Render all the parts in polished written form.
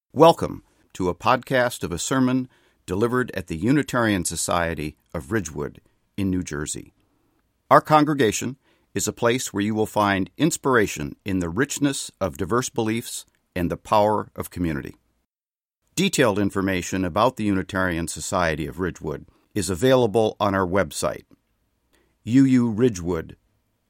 Welcome to a podcast of a sermon delivered at the Unitarian Society of Ridgewood in New Jersey. Our congregation is a place where you will find inspiration in the richness of diverse beliefs and the power of community. Detailed information about the Unitarian Society of Ridgewood is available on our website, uuridgewood.org.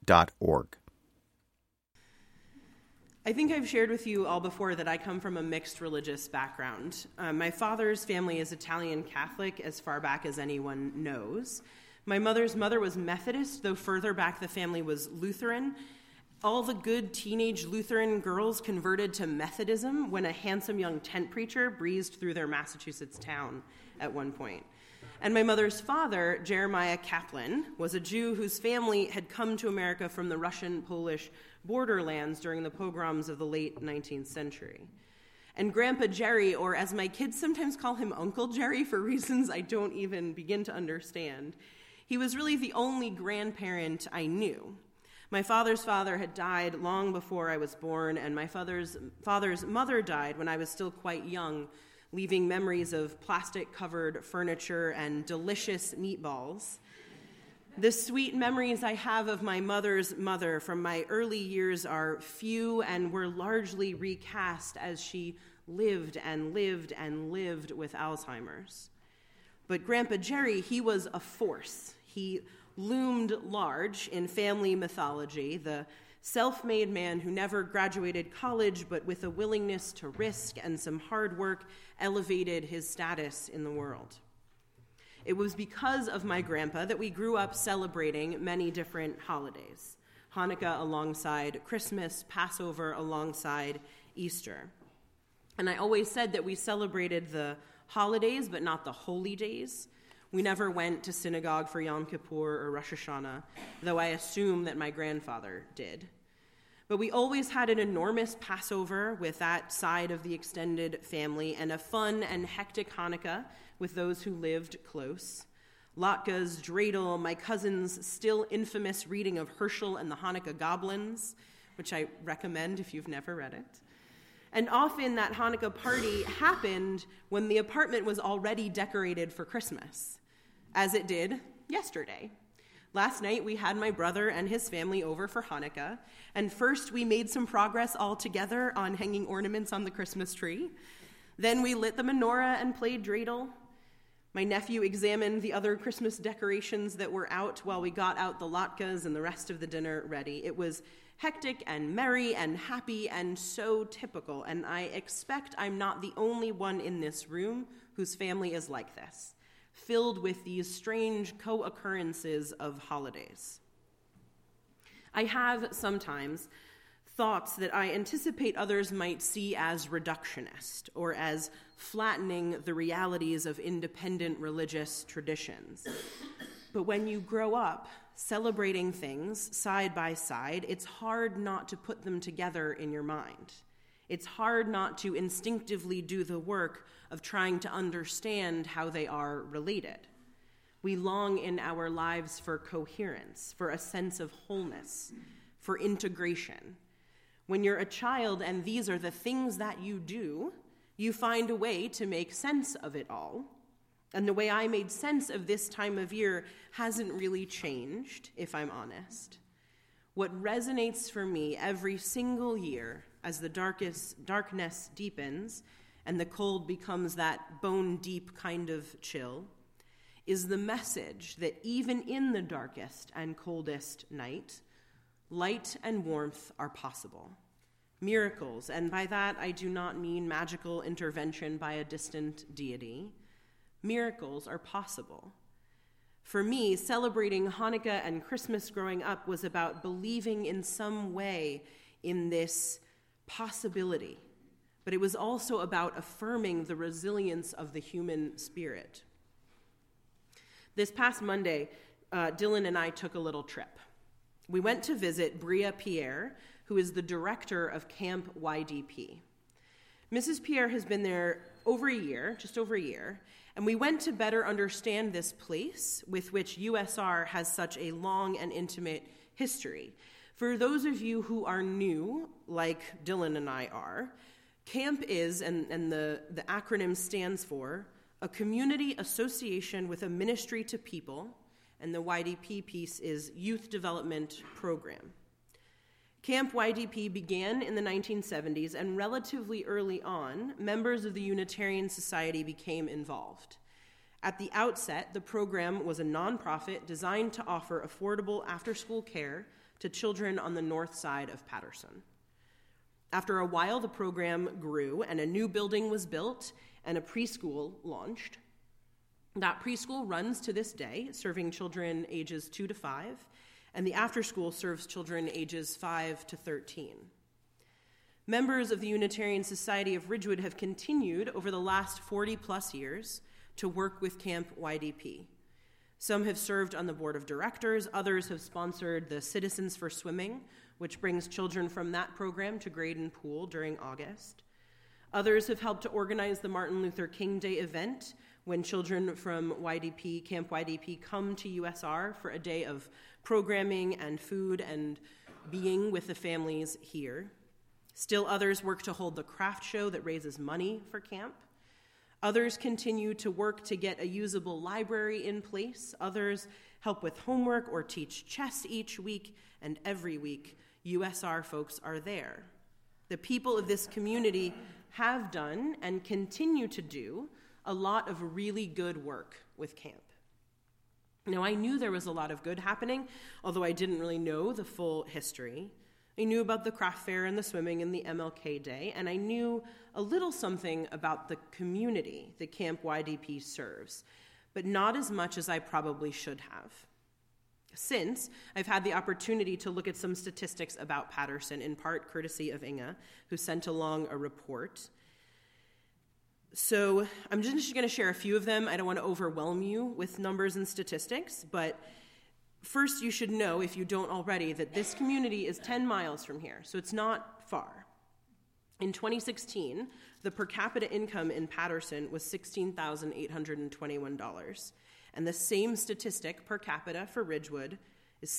I think I've shared with you all before that I come from a mixed religious background. My father's family is Italian Catholic as far back as anyone knows. My mother's mother was Methodist, though further back the family was Lutheran. All the good teenage Lutheran girls converted to Methodism when a handsome young tent preacher breezed through their Massachusetts town at one point. And my mother's father, Jeremiah Kaplan, was a Jew whose family had come to America from the Russian-Polish borderlands during the pogroms of the late 19th century. And Grandpa Jerry, or as my kids sometimes call him Uncle Jerry for reasons I don't even begin to understand, he was really the only grandparent I knew. My father's father had died long before I was born, and my father's mother died when I was still quite young, leaving memories of plastic-covered furniture and delicious meatballs. The sweet memories I have of my mother's mother from my early years are few and were largely recast as she lived and lived and lived with Alzheimer's. But Grandpa Jerry, he was a force. He loomed large in family mythology, the self-made man who never graduated college, but with a willingness to risk and some hard work elevated his status in the world. It was because of my grandpa that we grew up celebrating many different holidays. Hanukkah alongside Christmas, Passover alongside Easter. And I always said that we celebrated the holidays, but not the holy days. We never went to synagogue for Yom Kippur or Rosh Hashanah, though I assume that my grandfather did. But we always had an enormous Passover with that side of the extended family and a fun and hectic Hanukkah with those who lived close. Latkes, dreidel, my cousin's still infamous reading of Herschel and the Hanukkah Goblins, which I recommend if you've never read it. And often that Hanukkah party happened when the apartment was already decorated for Christmas, as it did yesterday. Last night, we had my brother and his family over for Hanukkah, and first we made some progress all together on hanging ornaments on the Christmas tree. Then we lit the menorah and played dreidel. My nephew examined the other Christmas decorations that were out while we got out the latkes and the rest of the dinner ready. It was hectic and merry and happy and so typical, and I expect I'm not the only one in this room whose family is like this, filled with these strange co-occurrences of holidays. I have sometimes thoughts that I anticipate others might see as reductionist or as flattening the realities of independent religious traditions. But when you grow up celebrating things side by side, it's hard not to put them together in your mind. It's hard not to instinctively do the work of trying to understand how they are related. We long in our lives for coherence, for a sense of wholeness, for integration. When you're a child and these are the things that you do, you find a way to make sense of it all. And the way I made sense of this time of year hasn't really changed, if I'm honest. What resonates for me every single year as the darkness deepens and the cold becomes that bone-deep kind of chill is the message that even in the darkest and coldest night, light and warmth are possible. Miracles, and by that I do not mean magical intervention by a distant deity. Miracles are possible. For me, celebrating Hanukkah and Christmas growing up was about believing in some way in this possibility, but it was also about affirming the resilience of the human spirit. This past Monday, Dylan and I took a little trip. We went to visit Bria Pierre, who is the director of Camp YDP. Mrs. Pierre has been there just over a year, and we went to better understand this place with which USR has such a long and intimate history. For those of you who are new, like Dylan and I are, CAMP is, and the acronym stands for, a community association with a ministry to people, and the YDP piece is Youth Development Program. Camp YDP began in the 1970s, and relatively early on, members of the Unitarian Society became involved. At the outset, the program was a nonprofit designed to offer affordable after-school care to children on the north side of Patterson. After a while, the program grew, and a new building was built, and a preschool launched. That preschool runs to this day, serving children ages 2 to 5, and the after-school serves children ages 5 to 13. Members of the Unitarian Society of Ridgewood have continued over the last 40-plus years to work with Camp YDP. Some have served on the board of directors, others have sponsored the Citizens for Swimming, which brings children from that program to Graydon Pool during August. Others have helped to organize the Martin Luther King Day event, when children from YDP, Camp YDP, come to USR for a day of programming and food and being with the families here. Still others work to hold the craft show that raises money for camp. Others continue to work to get a usable library in place. Others help with homework or teach chess each week, and every week USR folks are there. The people of this community have done and continue to do a lot of really good work with camp. Now, I knew there was a lot of good happening, although I didn't really know the full history. I knew about the craft fair and the swimming and the MLK Day, and I knew a little something about the community that Camp YDP serves, but not as much as I probably should have. Since, I've had the opportunity to look at some statistics about Patterson, in part courtesy of Inga, who sent along a report. So I'm just going to share a few of them. I don't want to overwhelm you with numbers and statistics, but first you should know, if you don't already, that this community is 10 miles from here, so it's not far. In 2016, the per capita income in Patterson was $16,821, and the same statistic per capita for Ridgewood is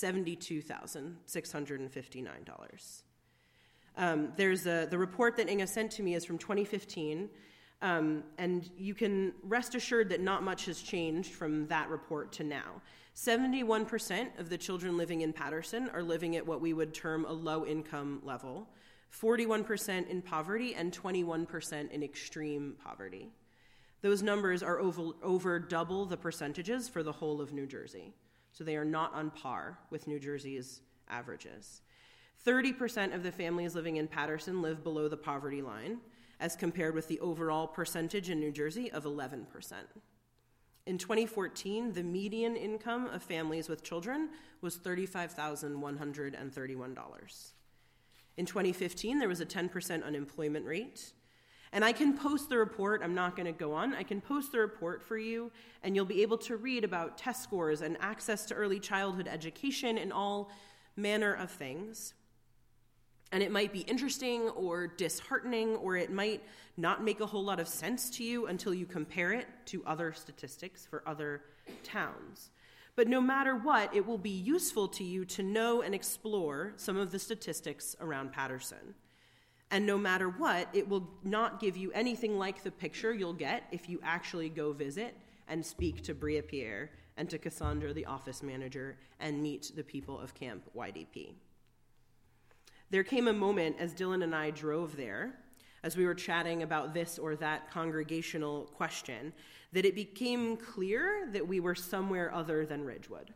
$72,659. The report that Inga sent to me is from 2015, and you can rest assured that not much has changed from that report to now. 71% of the children living in Patterson are living at what we would term a low-income level, 41% in poverty, and 21% in extreme poverty. Those numbers are over double the percentages for the whole of New Jersey, so they are not on par with New Jersey's averages. 30% of the families living in Patterson live below the poverty line, as compared with the overall percentage in New Jersey of 11%. In 2014, the median income of families with children was $35,131. In 2015, there was a 10% unemployment rate. And I can post the report. I'm not going to go on. I can post the report for you, and you'll be able to read about test scores and access to early childhood education and all manner of things. And it might be interesting or disheartening, or it might not make a whole lot of sense to you until you compare it to other statistics for other towns. But no matter what, it will be useful to you to know and explore some of the statistics around Patterson. And no matter what, it will not give you anything like the picture you'll get if you actually go visit and speak to Bria Pierre and to Cassandra, the office manager, and meet the people of Camp YDP. There came a moment as Dylan and I drove there, as we were chatting about this or that congregational question, that it became clear that we were somewhere other than Ridgewood.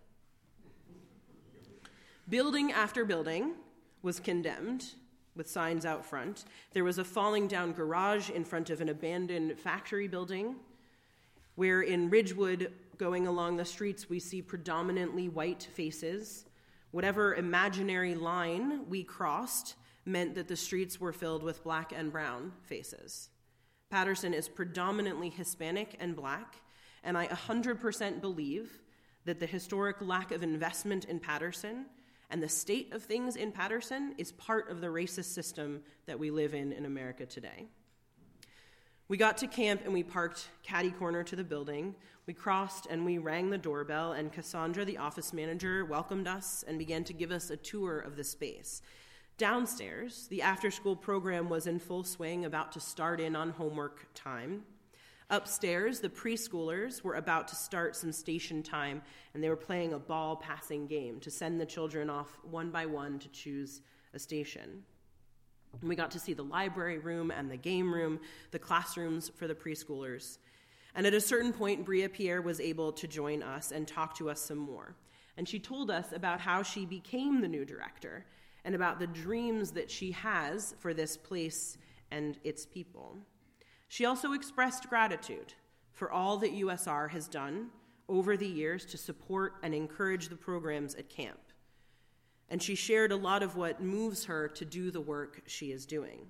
Building after building was condemned, with signs out front. There was a falling down garage in front of an abandoned factory building, where in Ridgewood, going along the streets, we see predominantly white faces. Whatever imaginary line we crossed meant that the streets were filled with black and brown faces. Patterson is predominantly Hispanic and black, and I 100% believe that the historic lack of investment in Patterson and the state of things in Patterson is part of the racist system that we live in America today. We got to camp and we parked catty-corner to the building. We crossed and we rang the doorbell, and Cassandra, the office manager, welcomed us and began to give us a tour of the space. Downstairs, the after-school program was in full swing, about to start in on homework time. Upstairs, the preschoolers were about to start some station time, and they were playing a ball-passing game to send the children off one by one to choose a station. And we got to see the library room and the game room, the classrooms for the preschoolers. And at a certain point, Bria Pierre was able to join us and talk to us some more. And she told us about how she became the new director and about the dreams that she has for this place and its people. She also expressed gratitude for all that USR has done over the years to support and encourage the programs at camp. And she shared a lot of what moves her to do the work she is doing.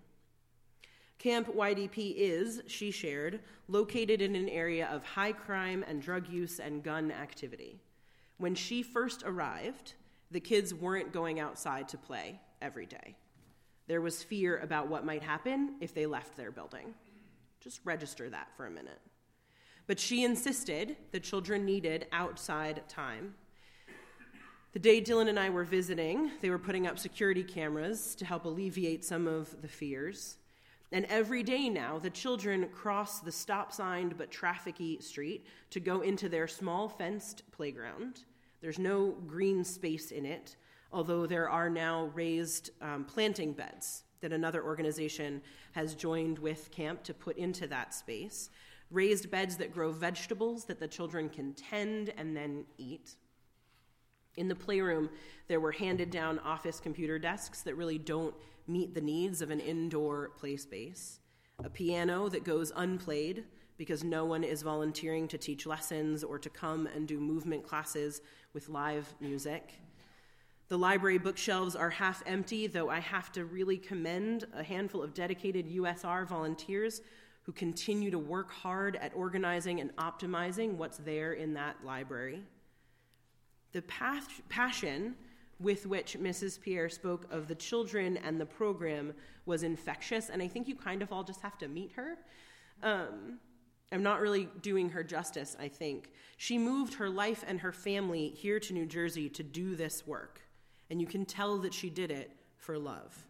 Camp YDP is, she shared, located in an area of high crime and drug use and gun activity. When she first arrived, the kids weren't going outside to play every day. There was fear about what might happen if they left their building. Just register that for a minute. But she insisted the children needed outside time. The day Dylan and I were visiting, they were putting up security cameras to help alleviate some of the fears. And every day now, the children cross the stop-signed but traffic-y street to go into their small fenced playground. There's no green space in it, although there are now raised planting beds that another organization has joined with camp to put into that space. Raised beds that grow vegetables that the children can tend and then eat. In the playroom, there were handed-down office computer desks that really don't meet the needs of an indoor play space. A piano that goes unplayed because no one is volunteering to teach lessons or to come and do movement classes with live music. The library bookshelves are half empty, though I have to really commend a handful of dedicated USR volunteers who continue to work hard at organizing and optimizing what's there in that library. The passion with which Mrs. Pierre spoke of the children and the program was infectious, and I think you kind of all just have to meet her. I'm not really doing her justice, I think. She moved her life and her family here to New Jersey to do this work. And you can tell that she did it for love.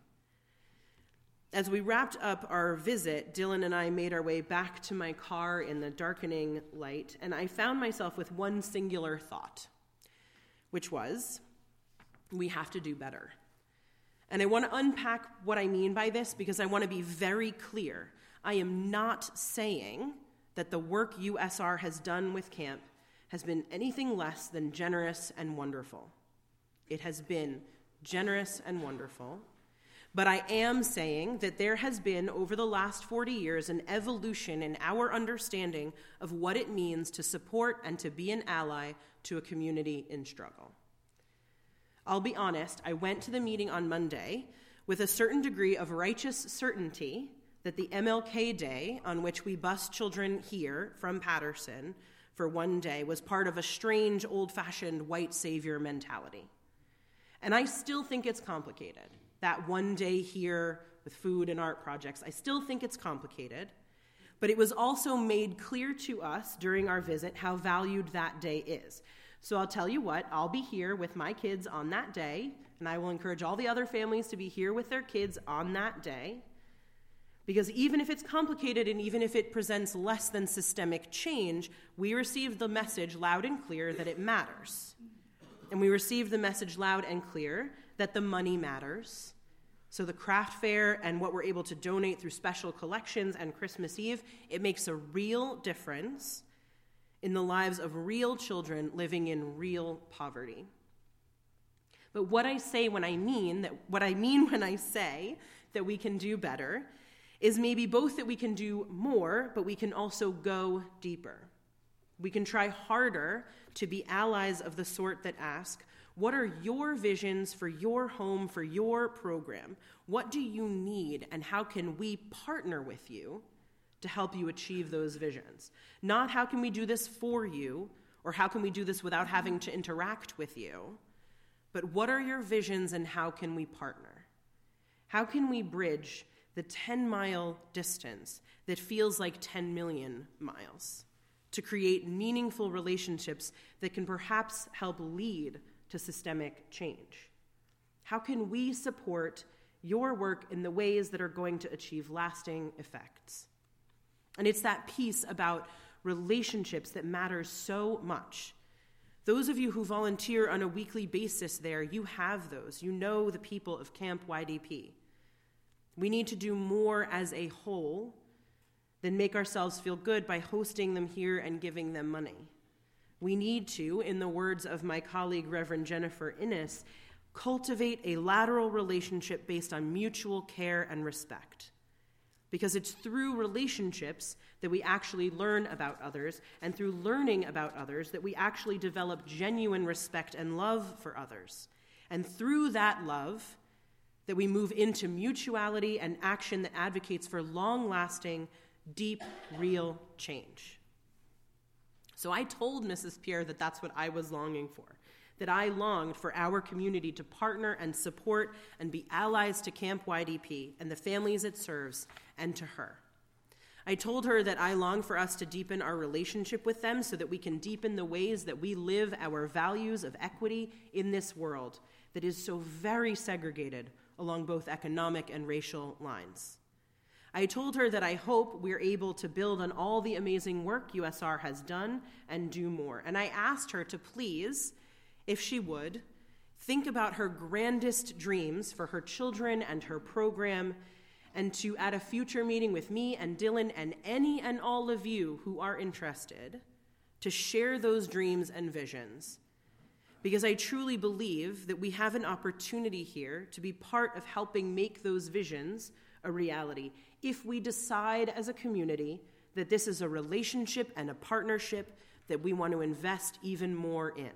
As we wrapped up our visit, Dylan and I made our way back to my car in the darkening light, and I found myself with one singular thought, which was, we have to do better. And I want to unpack what I mean by this because I want to be very clear. I am not saying that the work USR has done with camp has been anything less than generous and wonderful. It has been generous and wonderful. But I am saying that there has been, over the last 40 years, an evolution in our understanding of what it means to support and to be an ally to a community in struggle. I'll be honest, I went to the meeting on Monday with a certain degree of righteous certainty that the MLK Day, on which we bus children here from Patterson for one day, was part of a strange, old-fashioned white savior mentality. And I still think it's complicated. That one day here with food and art projects, I still think it's complicated. But it was also made clear to us during our visit how valued that day is. So I'll tell you what, I'll be here with my kids on that day, and I will encourage all the other families to be here with their kids on that day. Because even if it's complicated and even if it presents less than systemic change, we received the message loud and clear that it matters. And we received the message loud and clear that the money matters. So the craft fair and what we're able to donate through special collections and Christmas Eve, it makes a real difference in the lives of real children living in real poverty. But what I mean when I say that we can do better is maybe both that we can do more, but we can also go deeper. We can try harder to be allies of the sort that ask, what are your visions for your home, for your program? What do you need, and how can we partner with you to help you achieve those visions? Not how can we do this for you, or how can we do this without having to interact with you, but what are your visions and how can we partner? How can we bridge the 10-mile distance that feels like 10 million miles to create meaningful relationships that can perhaps help lead to systemic change? How can we support your work in the ways that are going to achieve lasting effects. And it's that piece about relationships that matters so much. Those of you who volunteer on a weekly basis there, you have those. You know the people of Camp YDP. We need to do more as a whole than make ourselves feel good by hosting them here and giving them money. We need to, in the words of my colleague Reverend Jennifer Innes, cultivate a lateral relationship based on mutual care and respect. Because it's through relationships that we actually learn about others, and through learning about others that we actually develop genuine respect and love for others. And through that love, that we move into mutuality and action that advocates for long-lasting, deep, real change. So I told Mrs. Pierre that that's what I was longing for, that I longed for our community to partner and support and be allies to Camp YDP and the families it serves and to her. I told her that I long for us to deepen our relationship with them so that we can deepen the ways that we live our values of equity in this world that is so very segregated along both economic and racial lines. I told her that I hope we're able to build on all the amazing work USR has done and do more. And I asked her to please, if she would, think about her grandest dreams for her children and her program, and to, at a future meeting with me and Dylan and any and all of you who are interested, to share those dreams and visions. Because I truly believe that we have an opportunity here to be part of helping make those visions a reality if we decide as a community that this is a relationship and a partnership that we want to invest even more in.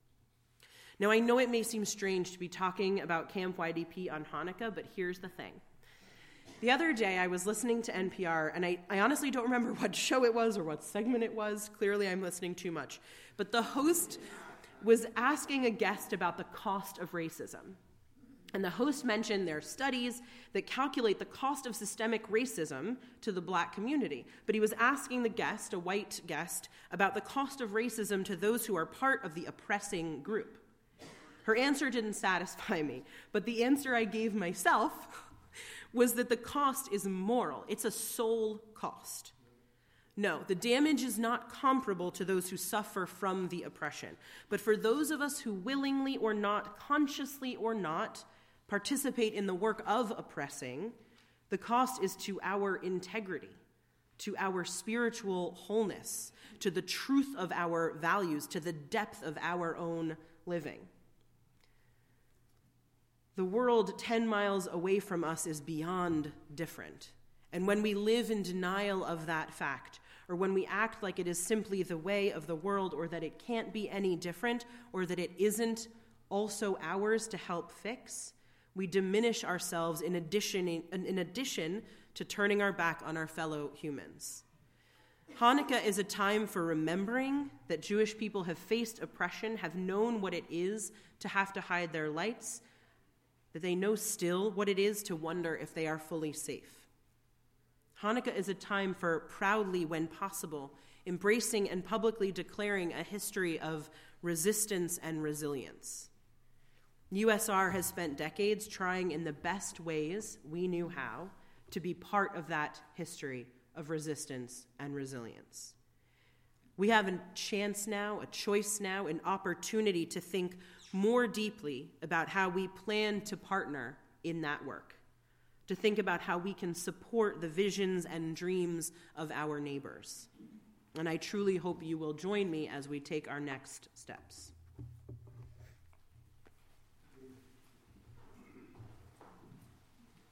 Now, I know it may seem strange to be talking about Camp YDP on Hanukkah, but here's the thing. The other day, I was listening to NPR, and I honestly don't remember what show it was or what segment it was. Clearly, I'm listening too much. But the host was asking a guest about the cost of racism. And the host mentioned their studies that calculate the cost of systemic racism to the black community. But he was asking the guest, a white guest, about the cost of racism to those who are part of the oppressing group. Her answer didn't satisfy me, but the answer I gave myself was that the cost is moral. It's a soul cost. No, the damage is not comparable to those who suffer from the oppression. But for those of us who willingly or not, consciously or not, participate in the work of oppressing, the cost is to our integrity, to our spiritual wholeness, to the truth of our values, to the depth of our own living. The world 10 miles away from us is beyond different. And when we live in denial of that fact, or when we act like it is simply the way of the world, or that it can't be any different, or that it isn't also ours to help fix, we diminish ourselves in addition to turning our back on our fellow humans. Hanukkah is a time for remembering that Jewish people have faced oppression, have known what it is to have to hide their lights, that they know still what it is to wonder if they are fully safe. Hanukkah is a time for proudly, when possible, embracing and publicly declaring a history of resistance and resilience. USR has spent decades trying in the best ways we knew how to be part of that history of resistance and resilience. We have a chance now, a choice now, an opportunity to think more deeply about how we plan to partner in that work, to think about how we can support the visions and dreams of our neighbors. And I truly hope you will join me as we take our next steps.